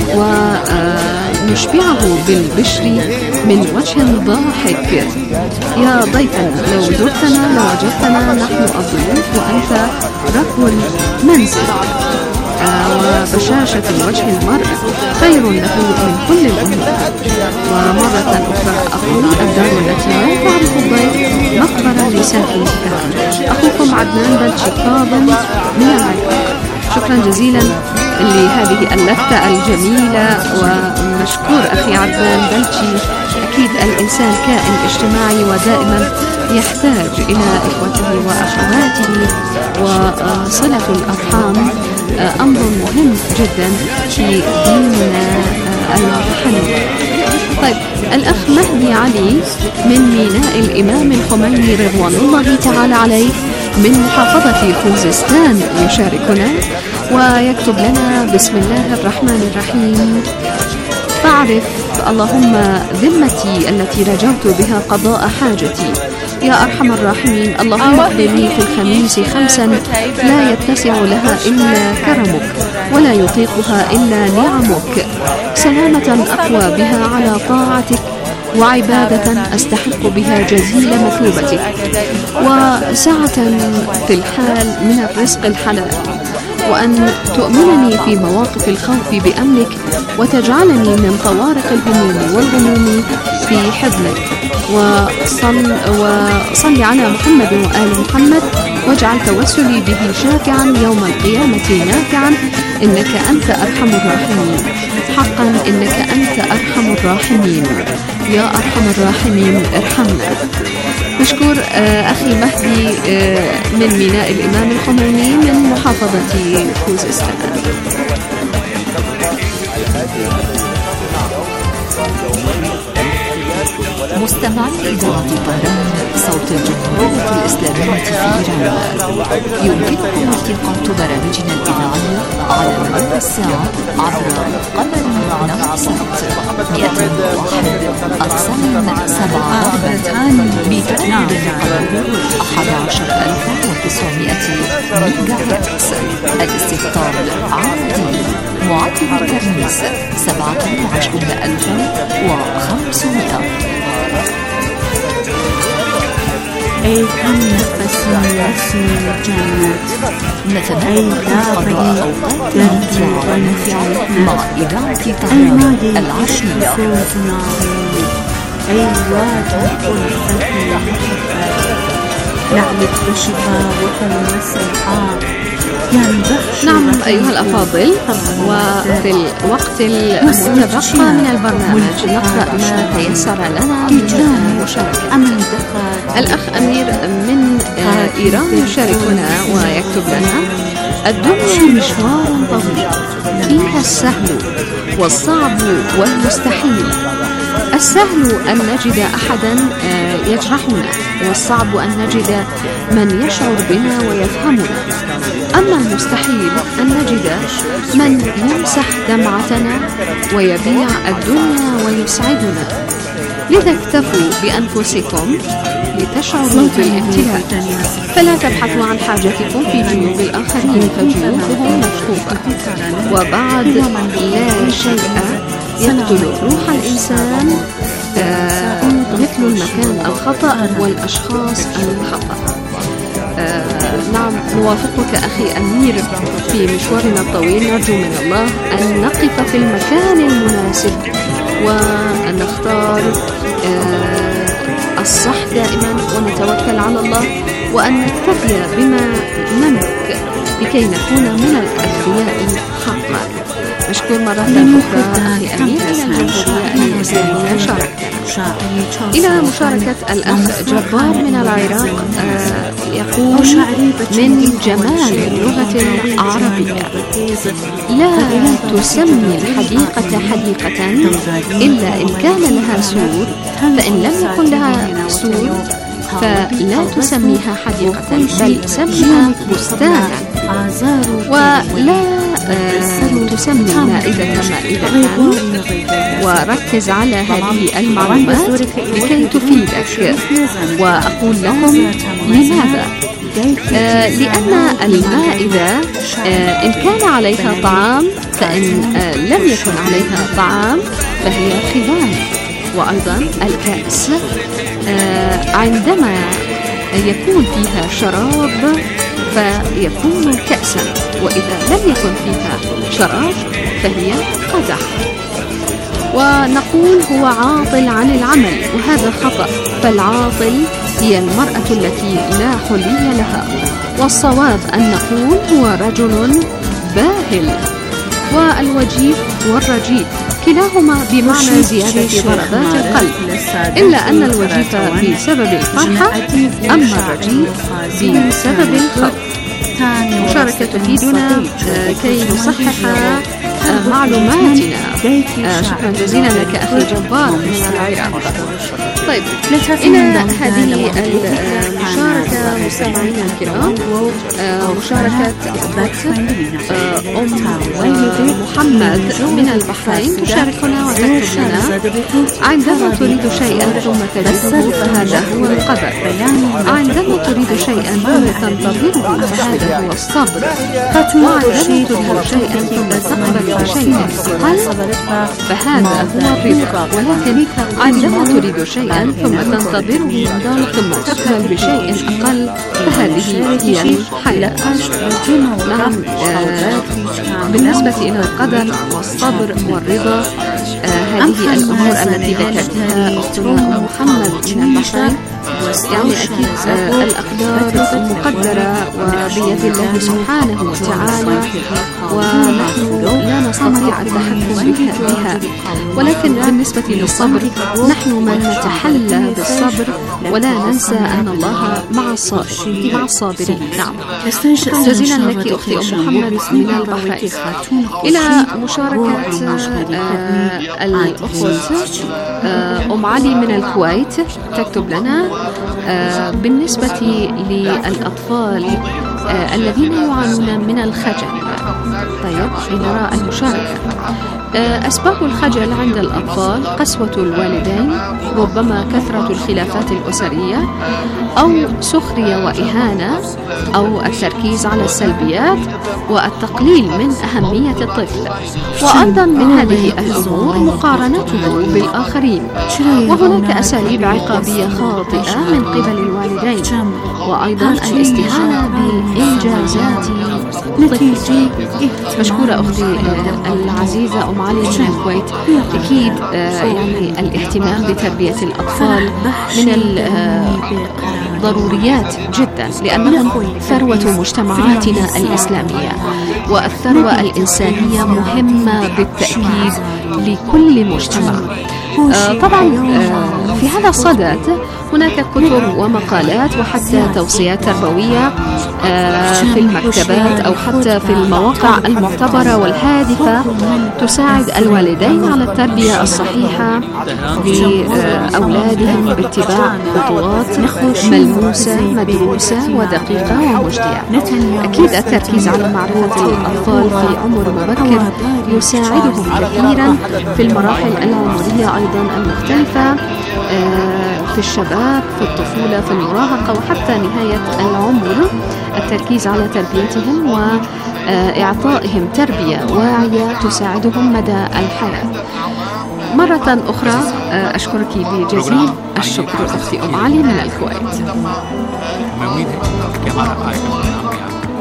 Speaker 3: ونشبعه بالبشر من وجه ضاحك. يا ضيفنا، لو زرتنا لوجدتنا نحن الضيوف وأنت رب المنزل، وبشاشة وجه المرء خير له من كل الأمور. ومرة أخرى أقول: الدار التي لا تعرف الضيف مقبرة لساكنها. أخوكم عدنان بلشي كاظم من العراق. شكرا جزيلا لهذه اللفتة الجميلة، ومشكور أخي عدنان بلشي. أكيد الإنسان كائن اجتماعي ودائما يحتاج إلى إخوته وأخواته، وصلة الأرحام أمر مهم جدا في ديننا الحنيف. طيب، الأخ مهدي علي من ميناء الإمام الخميني رضوان الله تعالى عليه من محافظة خوزستان يشاركنا ويكتب لنا: بسم الله الرحمن الرحيم. فاعرف اللهم ذمتي التي رجوت بها قضاء حاجتي يا أرحم الراحمين. اللهم اقضني في الخميس 5 لا يتسع لها إلا كرمك ولا يطيقها إلا نعمك، سلامة أقوى بها على طاعتك، وعبادة أستحق بها جزيل مثوبتك، وسعة في الحال من الرزق الحلال، وأن تؤمنني في مواقف الخوف بأمنك، وتجعلني من طوارق الهموم والغموم في حضنك. وصل على محمد وآل محمد، واجعل توسلي به شافعا يوم القيامة نافعا، إنك أنت أرحم الراحمين. حقا إنك أنت أرحم الراحمين، يا أرحم الراحمين ارحمنا. مشكور أخي مهدي من ميناء الإمام الخميني من محافظة خوزستان.
Speaker 12: مستمعي إذاعة طهران صوت الجمهورية الإسلامية في إيران، يمكنكم التقاط برامجنا الإذاعية على مدار الساعة عبر قمر ناقصات 101 أقسام 7 ضربتان بتردد 11900 ميجا هرتز. الاستقطاب عادي. معدل الترميز 27500.
Speaker 14: أي كم نفس يسير الجنة،
Speaker 12: نتمنى قضاء أوقات ممتعة ونافعة مع إذاعة طهران العشية.
Speaker 14: أي واجب فرصتي لعبة بالشفاء وتلمس الحار.
Speaker 3: نعم أيها الأفاضل، وفي الوقت المتبقى من البرنامج نقرأ ما تيسر لنا من المشاركة. الأخ أمير من إيران يشاركنا ويكتب لنا: الدنيا مشوار طويل، فيها السهل والصعب والمستحيل. السهل أن نجد أحدا يجرحنا، والصعب أن نجد من يشعر بنا ويفهمنا. أما المستحيل أن نجد من يمسح دمعتنا ويبيع الدنيا ويسعدنا. لذا اكتفوا بأنفسكم لتشعروا بالامتلاك، فلا تبحثوا عن حاجتكم في جيوب الآخرين فجيوبهم مشكوكة. وبعد لا شيء يقتل روح الإنسان مثل المكان الخطأ والأشخاص الخطأ. نعم نوافقك أخي أمير في مشوارنا الطويل. نرجو من الله أن نقف في المكان المناسب وأن نختار الصح دائما ونتوكل على الله وأن نكتفي بما نملك لكي نكون من الأثرياء حقا. مشكور مرة أخرى أخي أمير إلى الجمهورية الإسلامية شاركتنا. إلى مشاركة الأخ جبار من العراق يقول من جمال اللغة العربية لا تسمي الحديقة حديقة إلا إن كان لها سور، فإن لم يكن لها سور فلا تسميها حديقة بل سميها بستانا، ولا تسمي مائدة مائدة. وركز على هذه المعلومات لكي تفيدك، وأقول لكم لماذا؟ لأن المائدة إن كان عليها طعام فإن لم يكن عليها طعام فهي خزانة. وأيضا الكأس عندما يكون فيها شراب فيكون كأسا، وإذا لم يكن فيها شراب فهي قدح. ونقول هو عاطل عن العمل، وهذا خطأ، فالعاطل هي المرأة التي لا حلي لها، والصواب أن نقول هو رجل باهل. والوجيف والرجيف كلاهما بمعنى زيادة ضربات القلب، إلا أن الوجيف بسبب الفرحة أما الرجيف بسبب الخوف. مشاركة تفيدنا كي نصحح معلوماتنا. شكرا جزيلا لك أخي جبار من العراق. طيب، إلى هذه المشاركة مستمعينا الكرام، مشاركة محمد من البحرين تشاركنا وتكتب لنا: عندما تريد شيئا ثم تجده فهذا هو القدر، عندما تريد شيئا ثم تنتظره فهذا هو الصبر، وعندما تريد شيئا ثم تقبل بشيء أقل فهذا هو الرضا، ولكن عندما تريد شيئا ثم تنتظره ثم تقبل بشيء أقل فهذه هي الحياة. نعم، بالنسبة إلى القدر والصبر والرضا هذه الأمور التي ذكرتها أختنا محمد من البحرين، يعني أكيد الأقدار مقدرة وبيد الله سبحانه وتعالى، ونحن لا نستطيع التحكم بها. ولكن بالنسبة للصبر نحن من نتحلى بالصبر ولا ننسى أن الله مع الصابرين. نعم، جزيلا لك أختي محمد من البحرين. إلى مشاركة الأخت علي من الكويت تكتب لنا: بالنسبة للأطفال الذين يعانون من الخجل. طيب، لنرى المشاركة. أسباب الخجل عند الأطفال قسوة الوالدين، ربما كثرة الخلافات الأسرية، أو سخرية وإهانة، أو التركيز على السلبيات والتقليل من أهمية الطفل. وأيضا من هذه الأمور مقارنته بالآخرين، وهناك أساليب عقابية خاطئة من قبل الوالدين، وأيضا الاستهانة بإنجازات الطفل. مشكورة أختي العزيزة علي من الكويت. أكيد يعني الاهتمام بتربية الأطفال من الضروريات جدا، لأنهم ثروة مجتمعاتنا الإسلامية، والثروة الإنسانية مهمة بالتأكيد لكل مجتمع. طبعا في هذا الصدد هناك كتب ومقالات وحتى توصيات تربوية في المكتبات أو حتى في المواقع المعتبرة والهادفة تساعد الوالدين على التربية الصحيحة لأولادهم باتباع خطوات ملموسة مدروسة ودقيقة ومجدية. أكيد التركيز على معرفة الأطفال في عمر مبكر يساعدهم كثيرا في المراحل العمرية أيضا المختلفة، في الشباب، في الطفولة، في المراهقة، وحتى نهاية العمر. التركيز على تربيتهم وإعطائهم تربية واعية تساعدهم مدى الحياة. مرة أخرى أشكرك بجزيل الشكر أختي علي من الكويت.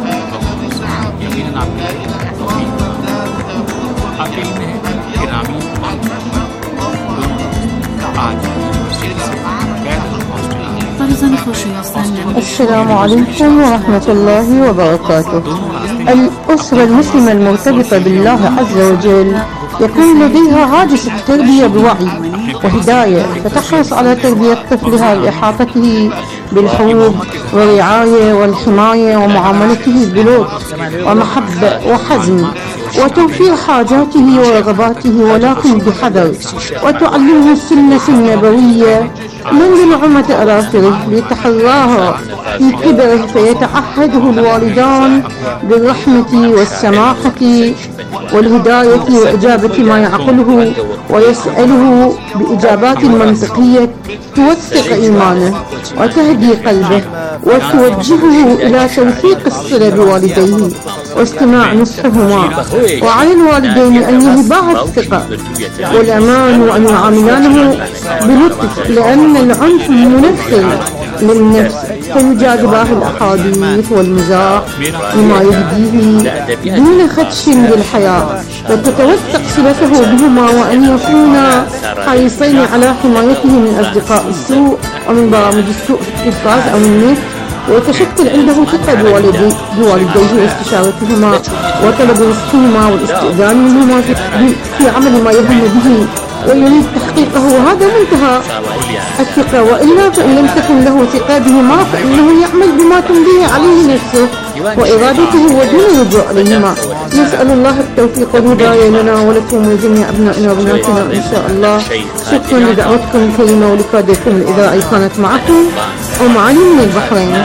Speaker 15: السلام عليكم ورحمة الله وبركاته. الأسرة المسلمة المرتبطة بالله عز وجل يكون لديها هاجس التربية بوعي وهداية، فتحرص على تربية طفلها بإحاطته بالحب والرعاية والحماية ومعاملته بلطف ومحبة وحزم وتوفير حاجاته ورغباته ولكن بحذر، وتعلمه السنة النبوية منذ نعومة أظافره ليتحراها في كبره، فيتعهده الوالدان بالرحمة والسماحة والهداية وإجابة ما يعقله ويسأله بإجابات منطقية توثق إيمانه وتهدي قلبه وتوجهه إلى توثيق الصلة بوالديه واستماع نصحهما. وعلى الوالدين أن يهباه الثقة والأمان وأن يعاملانه بلطف، لأن العنف منفر للنفس، فيجاذباه الأحاديث والمزاح لما يهديه دون خدش للحياة، فتتوثق صلته بهما، وأن يكونا حريصين على حمايته من أصدقاء السوء ومن برامج السوء في التلفاز أو النت، ويتشكل عنده ثقة بوالديه واستشارتهما وطلب نصحهما والاستئذان منهما في عمل ما يهم به ويريد تحقيقه، وهذا منتهى الثقة. وإلا فإن لم تكن له ثقة بهما فإنه يعمل بما تمليه عليه نفسه وإرادته ودون رجوع عليهما. نسأل الله التوفيق والهداية لنا ولكم ولجميع أبنائنا وبناتنا إن شاء الله. شكرا لدعوتكم الكريمة ولكادركم الإذاعي. كانت معكم أم علي من البحرين.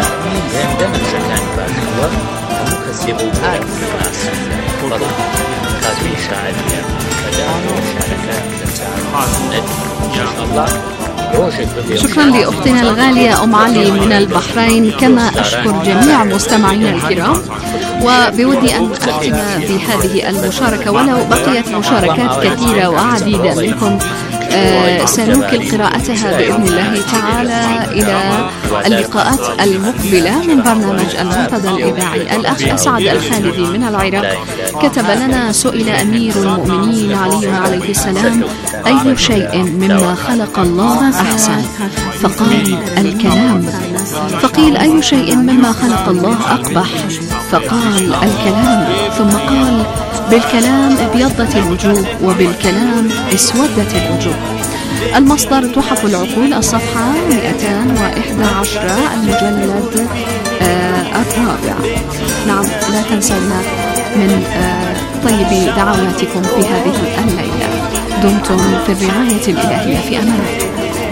Speaker 3: شكرا لأختنا الغالية أم علي من البحرين، كما أشكر جميع مستمعينا الكرام. وبودي أن أختم بهذه المشاركة، ولو بقيت مشاركات كثيرة وعديدة منكم سنوكل قراءتها بإذن الله تعالى إلى اللقاءات المقبلة من برنامج المنتدى الإذاعي. الأخ أسعد الخالدي من العراق كتب لنا: سئل أمير المؤمنين علي عليه السلام: أي شيء مما خلق الله أحسن؟ فقال: الكلام. فقيل: أي شيء مما خلق الله أقبح؟ فقال: الكلام. ثم قال: بالكلام ابيضت الوجوه وبالكلام اسودت الوجوه. المصدر تحف العقول، الصفحة 211، المجلد الرابع. نعم، لا تنسونا من طيب دعواتكم في هذه الليلة. دمتم في الرعاية الإلهية، في أمان الله.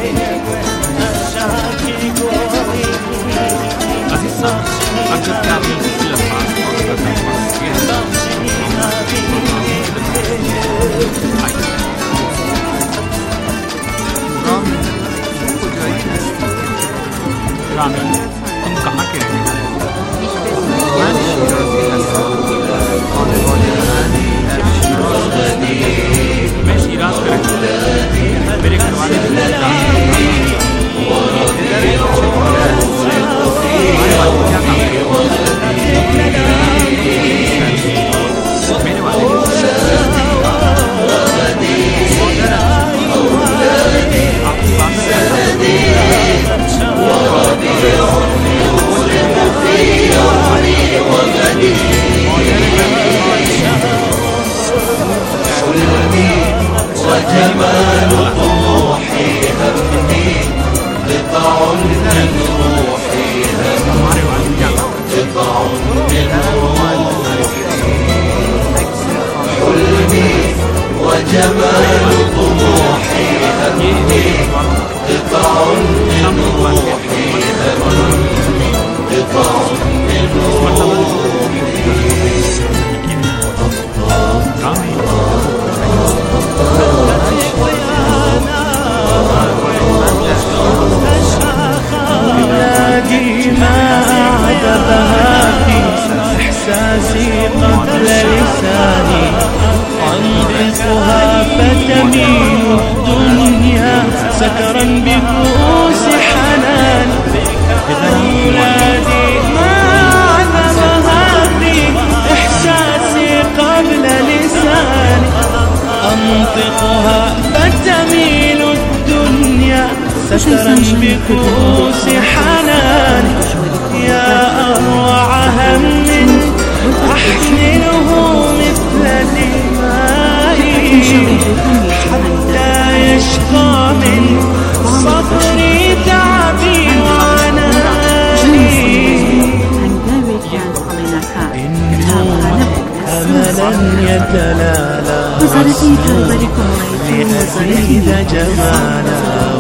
Speaker 6: तुम कहाँ के रहने वाले हो? मैं शिराज का रहने वाला हूँ। मेरे घर वाले मेरे वाले
Speaker 13: وجمال طموحي همي قطع من روحي همي قطع من روحي حلمي وجمال طموحي همي قطع من روحي همي قطع من روحي
Speaker 16: بلادي ما أعذبها في إحساسي قبل لساني، أنطقها فتميل الدنيا سكرا بكؤوس حنان. بلادي ما أعذبها في إحساسي بكؤوس حنان يا أروع هم أحمله مثل دمائي حتى يشقى من صبري تعبي وعناني أملا يتلالى لأزيد جمالا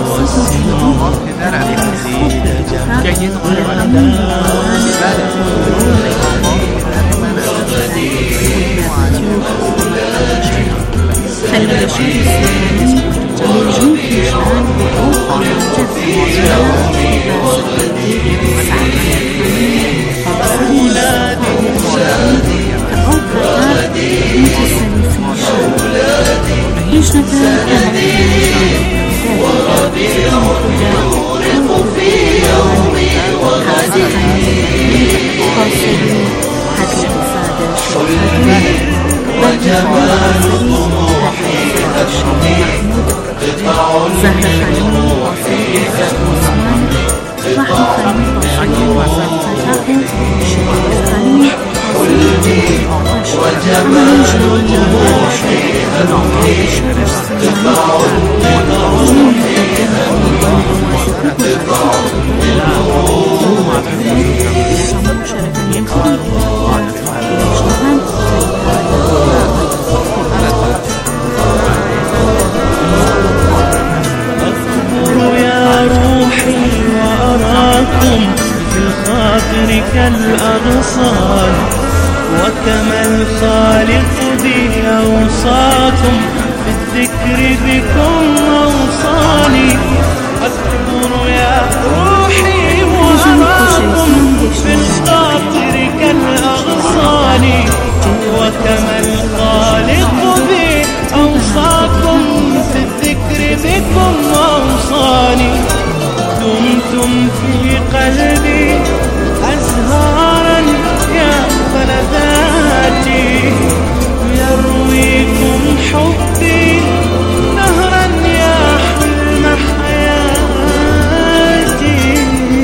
Speaker 13: وجمال طموحي قطع من روحي وجمال طموحي قطع من روحي قطع من
Speaker 16: أكبر يا روحي وأراكم في الخاطر كالأغصان وكما الخالق بي أوصاكم في الذكر بكم أوصاني أكبر يا روحي وأراكم في الخاطر كالأغصان وكما الخالق بي أوصاكم في الذكر بكم أوصاني دمتم في قلبي أزهارا يا فلذاتي يرويكم حبي نهرا يا حلم حياتي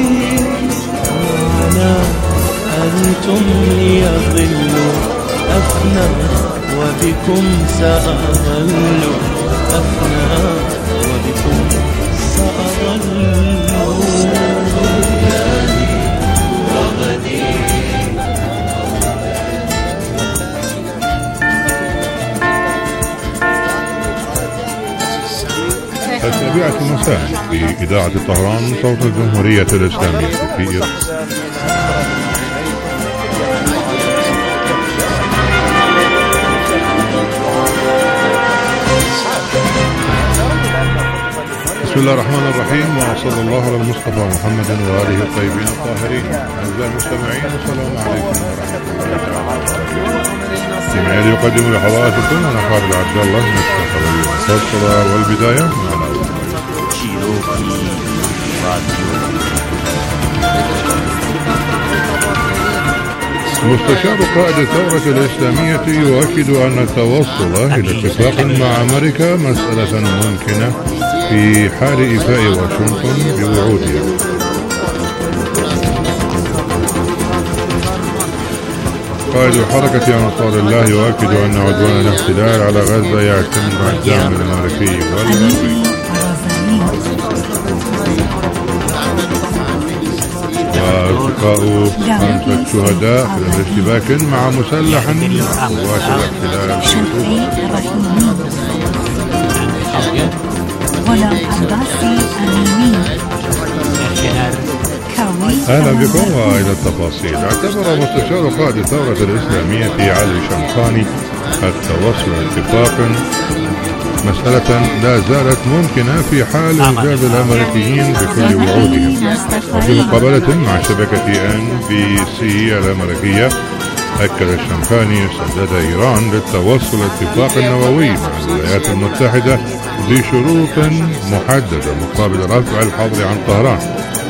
Speaker 16: وعلى أنتم لي ظل أفنى وبكم سأظل أفنى وبكم سأظل
Speaker 1: السابعة مساء في إذاعة طهران صوت الجمهورية الإسلامية في إيران. بسم الله الرحمن الرحيم وصلى الله على المصطفى محمد وآله الطيبين الطاهرين. أعزائي المستمعين السلام عليكم ورحمة الله وبركاته. فيما يلي يقدم لحضراتكم أنا خالد عبد الله نشر خبرية المفصلة والبداية مع مستشار قائد الثورة الإسلامية يؤكد أن التوصل إلى اتفاق مع أمريكا مسألة ممكنة في حال إيفاء واشنطن بوعودها. قائد حركة أنصار الله يؤكد أن عدوان الاحتلال على غزة يعتمد على الدعم الأمريكي والغربي. وأصدقاء 5 شهداء في الاشتباك مع مسلح قوات الاحتلال في أهلا بكم وإلى التفاصيل. اعتبر مستشار قائد الثورة الإسلامية علي شمخاني التوصل لاتفاق مسألة لا زالت ممكنة في حال إنجاز الأمريكيين بكل وعودهم. وفي مقابلة مع شبكة NBC الأمريكية أكد الشمخاني استعداد إيران للتوصل لاتفاق نووي مع الولايات المتحدة بشروط محددة مقابل رفع الحظر عن طهران،